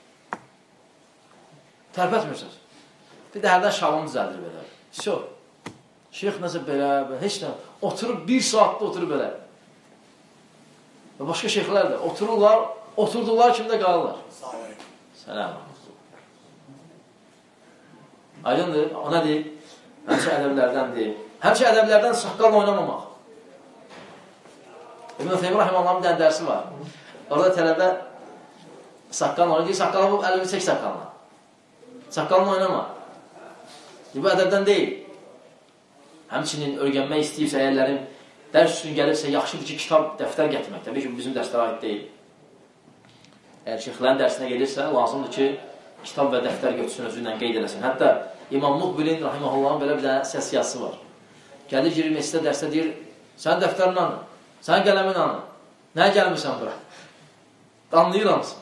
[SPEAKER 1] Tərpətmirsiniz. Bir də hərdən şalını düzəldir belə. Şo. Şeyx nəsə belə, heç nə. Oturub 1 saatda oturub belə. Və başqa şeyxlər də otururlar, oturduqları kimi də qalırlar. Sələm. Aydındır, o nədir? Həmçə ədəblərdəndir. Həmçə ədəblərdən saqqalla oynamamaq. İbn-i Teymiyyə Rahiməllahın bir dənə dərsi var. Orada tələbə saqqalla oynayır. Deyir, saqqalla bu, əlimi çək saqqalla. Saqqalla oynama. Bu ədəbdən deyil. Həmçinin öyrənmək istəyirsə, əyərlərin dərs üçün gəlirsə, yaxşıdır ki, kitab, dəftər gətirmək. Təbii ki, bu bizim dərslərə aid deyil. Əgər şeyxlərin dərsinə gelirsə, lazımdır ki, kitab və dəftər götürsün, özü ilə qeyd eləsin. Hətta İmam Muqbilin, rahiməhullahın belə bir dənə səs yazısı var. Gəlir, girir, məsələ dərsdə deyir, sən dəftərin anı, sən qələmin anı, nəyə gəlmirsən bura? Danlayır hamısı.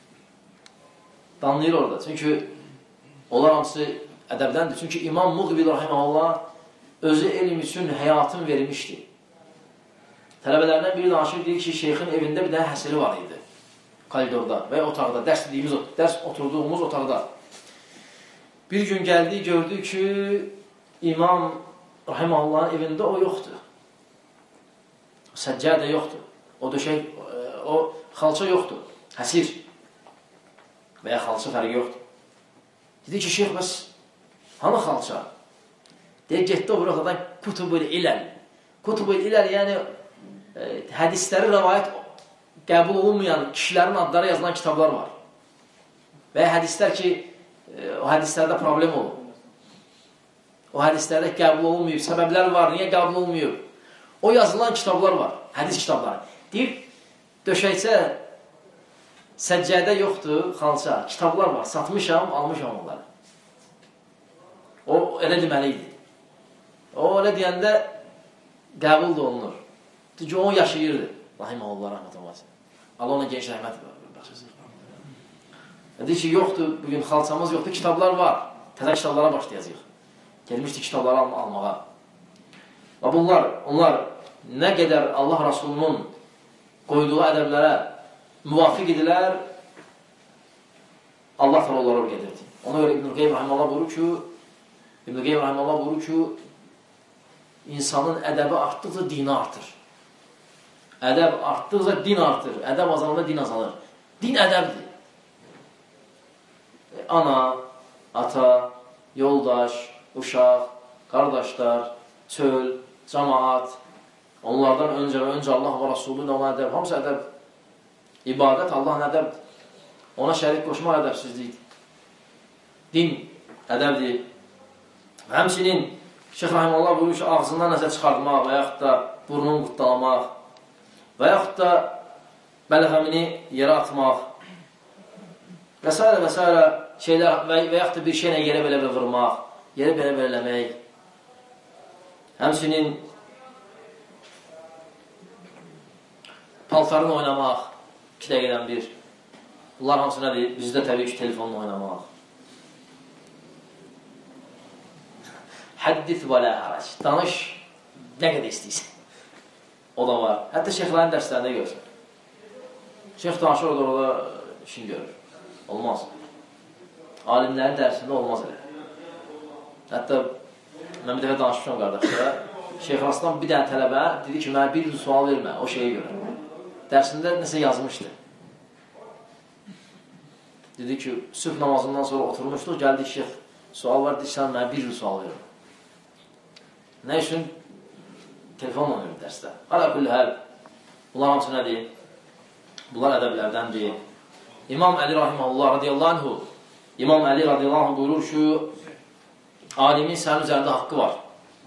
[SPEAKER 1] Danlayır orada. Çünki onlar hamısı ədəbdəndir. Çünki İmam Muqbil, rahiməhullah, özü elm üçün həyatın verilmişdir. Tələbələrindən biri danışır, deyir ki, şeyxin evində bir dənə həsiri var idi. Koridorda və otaqda, dərs oturduğumuz otaqda. Bir gün gəldi, gördü ki, İmam Rahiməhullahın evində o yoxdur. Səccədə yoxdur. O döşək, o xalça yoxdur. Həsir və ya xalça fərqi yoxdur. Dedi ki, şeyx, bəs hanı xalça? Deyir, getdi o buradan Kutub-ül İləl. Kutub-ül İləl, yəni hədisləri rəvayət qəbul olunmayan kişilərin adları yazılan kitablar var. Və ya hədislər ki, o hədislərdə problem olur. O hədislərdə qəbul olunmayıb, səbəblər var, niyə qəbul olmayıb? O yazılan kitablar var, hədis kitabları. Deyib, döşəkcə, səccədə yoxdur, xalça, kitablar var, satmışam, almışam onları. O, elə deməli idi. O, elə deyəndə qəbul da olunur. Çünki o yaşayırdı. Rahiməhullah, rəhmətullah. Allah ona geniş rəhmət bəxşəsin. Deyir ki, yoxdur, bugün xalçamız yoxdur, kitablar var. Təzə kitablara başlayacaq. Gelmişdi kitabları almağa. Və bunlar, onlar nə qədər Allah Rasulunun qoyduğu ədəblərə müvafiq edilər, Allah təala onları gedirdi. Ona görə İbn-i Qeym Rahiməllah buyurur ki, insanın ədəbi artdıqca dini artır. Ədəb artdıqca din artır. Ədəb azalanda din azalır. Din ədəbdir. Ana, ata, yoldaş, uşaq, qardaşlar, çöl, cəmaat, onlardan öncə və öncə Allah və Rasulü ilə olan ədəb, hamısı ədəb. İbadət Allahın ədəbdir. Ona şərik qoşmaq ədəbsizlikdir. Din ədəbdir. Və həmçinin Şeyx Rahiməllah buyurur ki, ağzından nəsə çıxartmaq və yaxud da burnunu qurtalamaq və yaxud da bəlğəmini yerə atmaq və s. və s. şeylər və yaxud da bir şeylə yerə belə vurmaq, yerə belə eləmək. Həmçinin paltarını oynamaq, 2 dəqiqədən bir. Bunlar hamısı nədir? Bizdə təbii ki, telefonla oynamaq. Həddith və lə hərəc. Danış, nə qədər istəyirsən. O da var. Hətta şeyxlərin dərslərində görürsən. Şeyx danışır, orada işini görür. Olmaz. Alimlərin dərsində olmaz elə. Hətta mən bir dəfə danışmışam qardaşlara. Şeyx Raslan bir dənə tələbə dedi ki, mənə bir sual vermə, o şeyə görə. Dərsində nəsə yazmışdı. Dedi ki, sübh namazından sonra oturmuşduq, gəldik şeyx, sual var, deyir, sən mənə bir sual vermə. Nə üçün? Telefonla verir dərsdə. Hala külli həl. Bunlar hamısı nədir? Bunlar ədəblərdəndir. İmam Əli rahiməhullah radiyallahu anhu, İmam Əli radiyallahu anhu buyurur ki, alimin sənin üzərində haqqı var.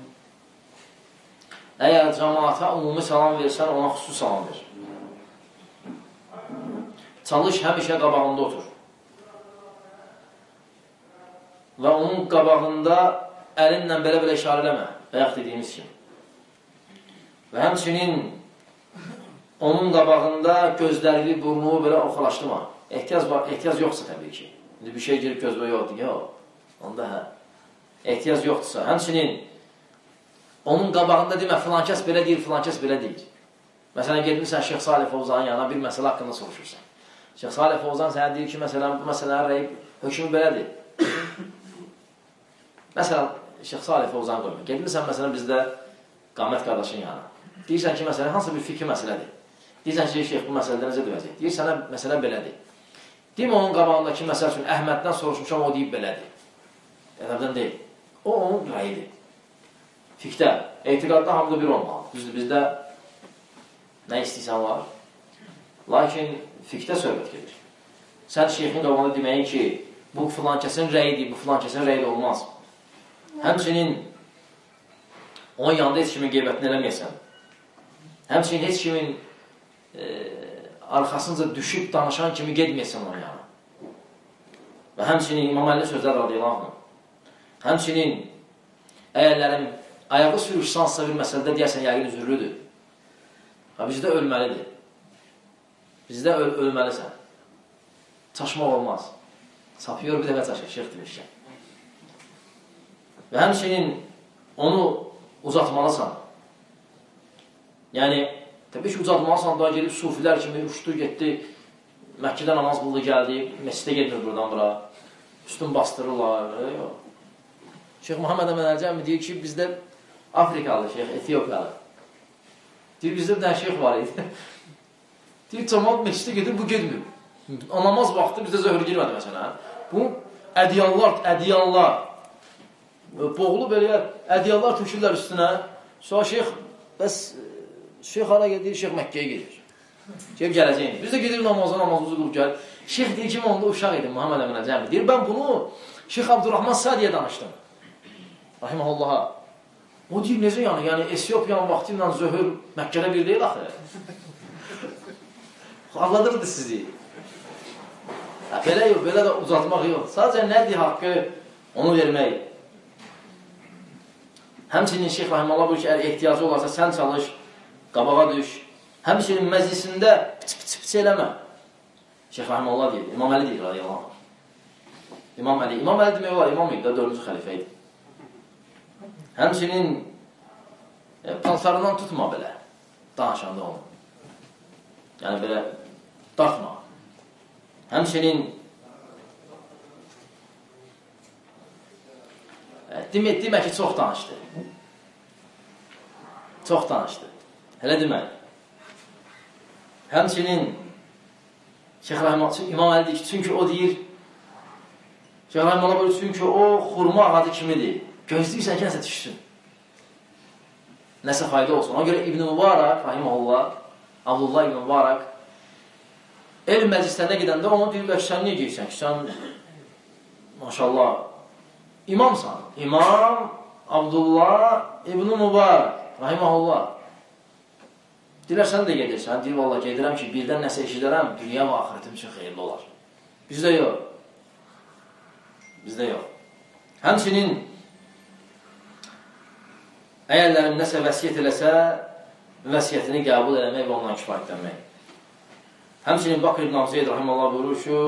[SPEAKER 1] Əgər cəmaata ümumi salam versən, ona xüsusi salam ver. Çalış, həmişə qabağında otur. Və onun qabağında əlinlə belə-belə işarə eləmə, bayaq dediyimiz kimi. Və həmçinin onun qabağında gözlərini, burnu belə oxalaşdırma. Ehtiyac yoxsa təbii ki. İndi bir şey girib gözlə yoxdur, yox. Onda hə. Ehtiyac yoxdursa. Həmçinin onun qabağında demə, filan kəs belə deyir, filan kəs belə deyir. Məsələn, gedmirsən Şeyx Salih Fovzanın yanına bir məsələ haqqında soruşursan. Şeyx Salih Fovzan sənə deyir ki, məsələn, bu məsələnin rəyib, hökmü belədir. Məsələn, Şeyx Salih Fovzanı qoyma. Gedmirsən, məsələn, bizdə Qamət qardaşın yanına. Deyirsən ki, məsələn, hansı bir fikri məsələdir. Deyirsən ki, Şeyx bu məsələdə necə dövəcək? Deyir, sənə məsələ belədir. Deyim, onun qabağındakı məsəl üçün Əhməddən soruşmuşam, o deyib belədir. Ədəbdən deyil. O, onun rəyidir. Fiqdə, etiqadda hamıda bir olmalı. Düzdür, bizdə nə istəyirsən var. Lakin fiqdə söhbət gedir. Sən şeyxin qabağında deməyin ki, bu filan kəsin rəyidir, bu filan kəsin rəyidir olmaz. Həmçinin onun yanında heç kimin qeybətini eləməyəsən. Həmçinin heç kimin arxasınca düşüb danışan kimi gedməyəsən onun yanına. Və həmçinin İmam Əlinin sözlər radiyallahu anh. Həmçinin əgərlərin ayağı sürüşsansa bir məsələdə deyərsən, yəqin üzürlüdür. Bizdə ölməlidir. Bizdə ölməlisən. Çaşmaq olmaz. Sapıyor bir dəfə çaşır, şeyx demişkən. Və həmçinin onu uzatmalısan. Yəni, təbii ki, uzatmalısan, daha gelib sufilər kimi uçdu, getdi, Məkkədə namaz qıldı, gəldi, məscidə gedmir buradan bura, üstün bastırırlar, yox. Şeyx Muhammed Əmən Əlcəmi deyir ki, bizdə Afrikalı şeyx, Etiyopyalı. Deyir, bizdə bir dənə şeyx var idi. Deyir, cəmaat məscidə gedir, bu gedmir. Namaz vaxtı bizdə zöhr girmədi məsələn. Bu, ədiyallar, boğulu belə ədiyallar tökürlər üstünə. Sonra şeyx, bəs şeyx hara gedir, şeyx Məkkəyə gedir. Şeyx gələcəyini. Biz də gedir namazımızı qılıb gəlir. Şeyx deyir ki, mən onda uşaq idim, Muhammed Əmin Əcəmi. Deyir, mən bunu Şeyx Abdurrahman Sadiyə danışdım. Rahiməhullaha. O deyir, necə yəni? Yəni, Etiopiyanın vaxtı ilə zöhr Məkkədə bir deyil axı. Anladırdı sizi. Belə yox, belə də uzatmaq yox. Sadəcə nədir haqqı onu vermək. Həmçinin Şeyx Rahiməllah buyur ki, əgər ehtiyacı olarsa sən çalış, qabağa düş. Həmçinin məclisində piç eləmə. Şeyx Rahiməllah deyir, İmam Əli deyir, radiyallahu anh. İmam Əli demək olar, İmam idi, 4-cü xəlifə idi. Həmçinin paltarından tutma belə, danışanda onu. Yəni, belə dartma. Həmçinin demək ki, çox danışdı. Çox danışdı. Hələ demək. Həmçinin Şeyx Rahiməllah, İmam Əli deyir ki, çünki o deyir, Şeyx Rahiməllah buyur, çünki o xurma ağacı kimidir. Gözləyirsən ki, nəsə düşsün. Nəsə fayda olsun. Ona görə İbn-i Mübarək, Rahiməllah, Abdullah İbn-i Mübarək, elm məclislərində gedəndə ona deyirlər ki, sən niyə geyirsən ki, sən, maşallah, imamsan. İmam Abdullah İbn-i Mübarək, Rahiməllah. Deyirlər, sən də gedirsən. Deyir, valla, gedirəm ki, birdən nəsə eşidərəm, dünya və axirətim üçün xeyirli olar. Bizdə yox. Bizdə yox. Həmçinin, əgərlərim nəsə vəsiyyət eləsə, vəsiyyətini qəbul eləmək və ondan kifayətlənmək. Həmçinin Bakır ibn Abzeyd Rahiməllah buyurur ki,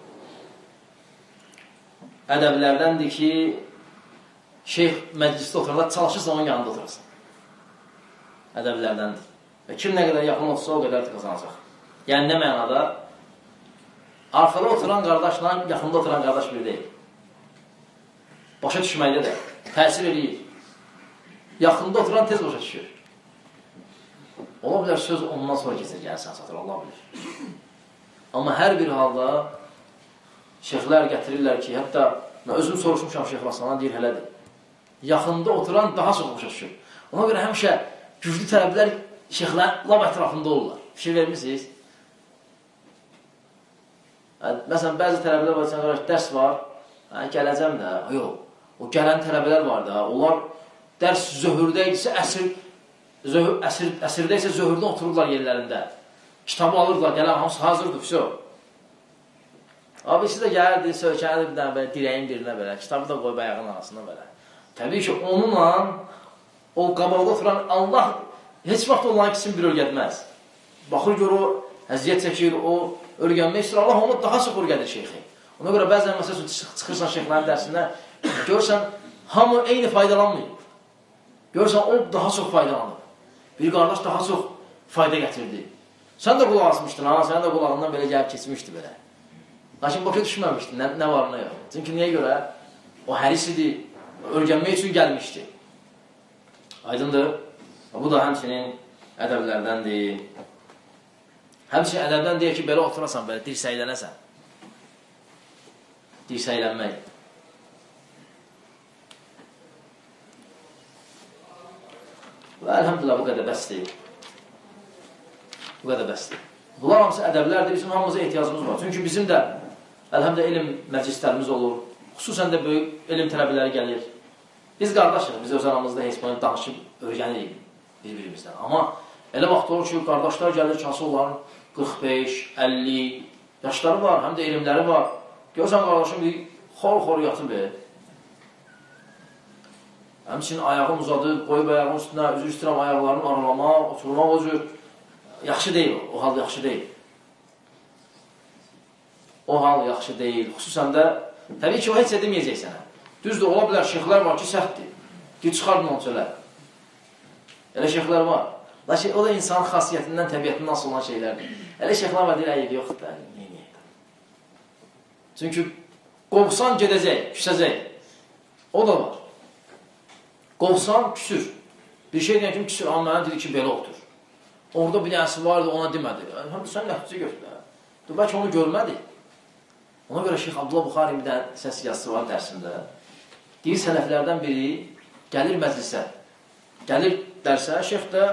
[SPEAKER 1] ədəblərdəndir ki, şeyx məclisdə oturanda çalışırsa onun yanında oturasın. Ədəblərdəndir. Və kim nə qədər yaxın olsa, o qədər qazanacaq. Yəni, nə mənada? Arxada oturan qardaşla yaxında oturan qardaş bir deyil. Başa düşməkdə də təsir edir. Yaxında oturan tez başa düşür. Ola bilər, söz ondan sonra keçir, gəlsən satır, Allah bilir. Amma hər bir halda şeyxlər gətirirlər ki, hətta mən özüm soruşmuşam Şeyx Raslandan, deyir, hələdir. Yaxında oturan daha çox başa düşür. Ona görə həmişə güclü tələblər şeyxlər lab ətrafında olurlar. Fikir vermişsiniz? Məsələn, bəzi tələbələr var, sən dərs var, gələcəm də, yox. O gələn tələbələr var da, onlar dərs zöhrdə idisə, əsrdə isə zöhrdə otururlar yerlərində. Kitabı alırlar, gələn hamısı hazırdır, vəsə. Abi, siz də gəlirdi, sökənirdi bir dənə belə, dirəyin birinə belə, kitabı da qoyub ayağın arasına belə. Təbii ki, onunla, o qabaqda oturan Allah heç vaxt onların ikisini bir örgətməz. Baxır, gör o əziyyət çəkir, o örgənmək istəyir, Allah onu daha çox örgədir şeyxi. Ona görə bəzən məsəl çıxırsan şeyxlərin dərsində, görürsən, hamı eyni faydalanmıyor. Görürsən, o daha çox faydalanır. Bir qardaş daha çox fayda gətirdi. Sən də qulaq asmışdın, sənin də qulağından belə gəlib keçmişdi belə. Lakin başa düşməmişdin, nə var, nə yox. Çünki niyə görə? O həris idi, örgənmək üçün gəlmişdi. Aydındır. Bu da həmçinin ədəblərdəndir. Həmçinin ədəbdən deyək ki, belə oturasan, belə dirsəylənəsən. Dirsəylənmək. Və əlhəmdülillah, bu qədər bəsdir. Bu qədər bəsdir. Bunlar hamısı ədəblərdir, bizim hamımıza ehtiyacımız var. Çünki bizim də, əlhəmdə, elm məclislərimiz olur. Xüsusən də böyük elm tələbələri gəlir. Biz qardaşıq, biz öz aramızda heç bunu danışıb öyrənirik bir-birimizdən. Amma elə vaxt olur ki, qardaşlar gəlir ki, onların 45, 50 yaşları var, həm də elmləri var. Görsən, qardaşım bir xor-xor yatıb. Həmçinin ayağım uzadı, qoyub ayağın üstünə, üzr istəyirəm, ayaqlarını aralamaq, oturmaq o cür. Yaxşı deyil, o hal yaxşı deyil. O hal yaxşı deyil. Xüsusən də, təbii ki, o heç edeməyəcək sənə. Düzdür, ola bilər, şeyxlər var ki, səhvdir. Gül çıxardın onu söylə. Elə şeyxlər var. Lakin o da insanın xasiyyətindən, təbiyyətindən asıl olan şeylərdir. Elə şeyxlər var, deyil, yoxdur da, neyini? Çünki qovsan gedəcək, küsəcək. O da var. Qovsan küsür. Bir şey deyən kimi küsür, amma mənə dedi ki, belə otur. Orada bir dənəsi vardı, ona demədi. Sən nəticə götür. Bəlkə onu görmədi. Ona görə Şeyx Abdullah Buxari bir dənə səs yazısı var dərsində. Deyir, sələflərdən biri gəlir məclisə, gəlir dərsə, şeyx də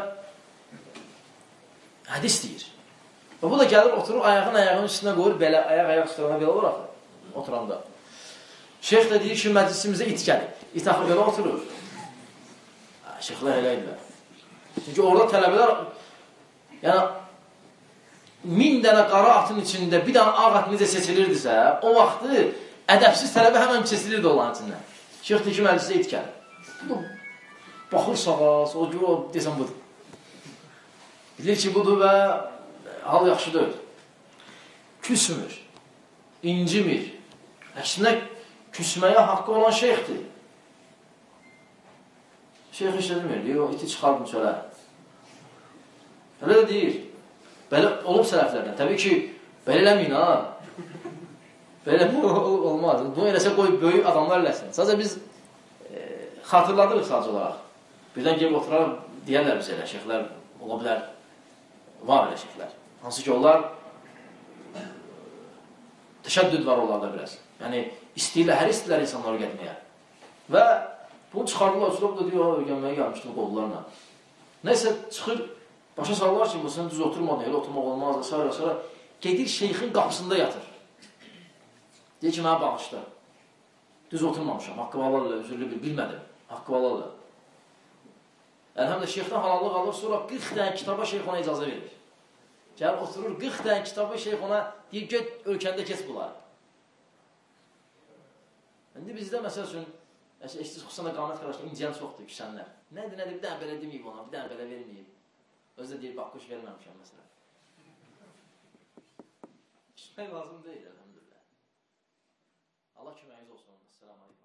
[SPEAKER 1] hədis deyir. Və bu da gəlir, oturur, ayağın üstünə qoyur, belə, ayaq üstünə belə olur axı, oturanda. Şeyx də deyir ki, məclisimizə it gəlir. İt axı belə oturur. Şeyxlər elə edirlər. Çünki orada tələbələr, yəni, 1000 dənə qara atın içində bir dənə ağ at necə seçilirdisə, o vaxtı ədəbsiz tələbə həmən kesilirdi olan içindən. Şeyx deyir ki, məclisə it gəlir. Baxır sağa, o görə o desən budur. Bilir ki, budur və hal yaxşıdır. Küsmür, incimir. Əksinə küsməyə haqqı olan şeyxdir. Şeyx heç edilmir, deyir, o iti çıxardın çölə. Elə də deyir, belə olub sələflərdən. Təbii ki, belə eləməyin, ha. Belə olmaz. Bunu eləsə qoy, böyük adamlar eləsin. Sadəcə biz xatırladırıq sadəcə olaraq. Birdən gelib oturaraq, deyərlər biz elə, şeyxlər ola bilər, var elə şeyxlər. Hansı ki, onlar təşəddüd var onlarda biraz. Yəni, istəyirlər, hər istəyirlər insanları getməyə. Və bunu çıxardılar, uçurub da deyir, öyrənməyə gəlmişdim qollarla. Nəysə, çıxır, başa sallar ki, sən düz oturmadın, elə oturmaq olmaz, sonra gedir şeyxin qapısında yatır. Deyir ki, mənə bağışda. Düz oturmamışam, haqqı valarla, üzürlü bilmədim, haqqı valarla. Həm də şeyxdən halallıq alır, sonra 40 dənə kitaba şeyx ona icazə verir. Gəlir, oturur, 40 dənə kitabı şeyx ona deyir, get, ölkəndə kes bunlar. İndi bizdə, məsəl üçün, xüsusən də qamət qardaşlar, inciyən çoxdur, küsənlər. Nədir, bir dənə belə deməyib ona, bir dənə belə verməyib. Özü də deyir, bax, quş verməmişəm, məsələn. Küsmək lazım deyil, əlhəmdülillah. Allah köməyiniz olsun. Selamun aleyküm.